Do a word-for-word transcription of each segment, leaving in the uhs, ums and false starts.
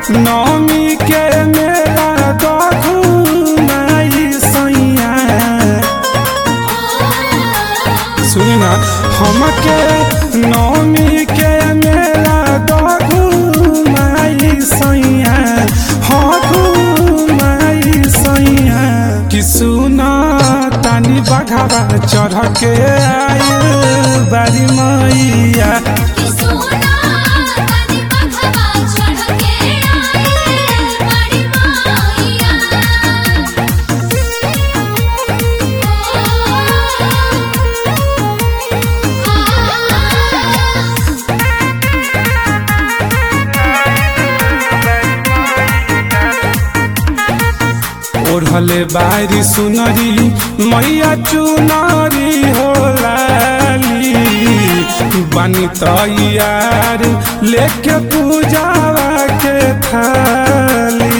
नौमी के मेला दखू माई सैया सुना हमके नौमी के मेला दखू माई सैया हखू माई सैया कि सुना तानी बघावा चढ़ के आए बारी मैया ओढ़ले बारी सुनरी मैया चुनरी हो लाली बनी तैयार लेके पूजावा के थाली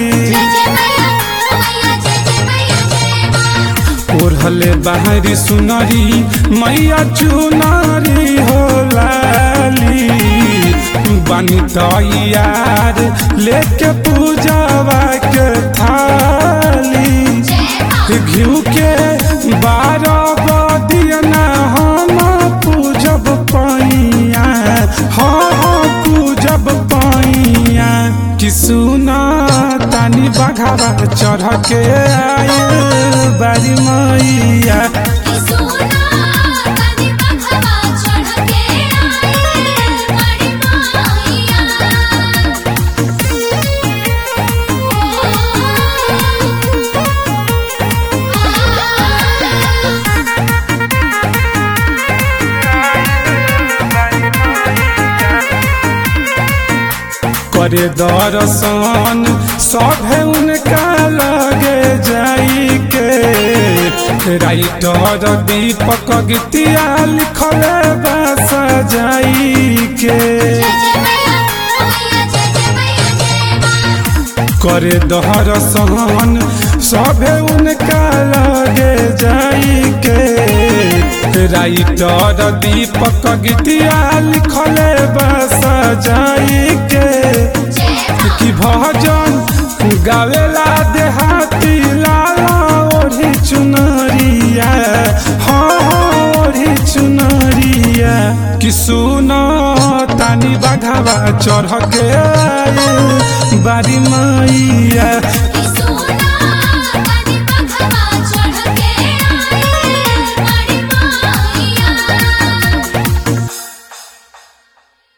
ओढ़ले बारी सुनरी मैया चुनरी हो लाली बनी तैयार लेके पूजावा के थाली घिउ के बारह बदियना हम पूजब पैया हाँ हाँ पूजब पैया कि सुना तानी बघावा चढ़ के आए बारी मैया करे दर्शन सभे उनका लगे जाई के राइटर दीपक गीतिया लिखल बस जाई के करे दर्शन सभे उनका लगे जाई के राइटर दीपक गीतिया लिखल बस जाई के कि भजन गावेला देहाती लाला ओढ़ी चुनरिया हाँ हाँ ओढ़ी चुनरिया कि सुनो तानी बघावा चढ़ के आए बारी मैया।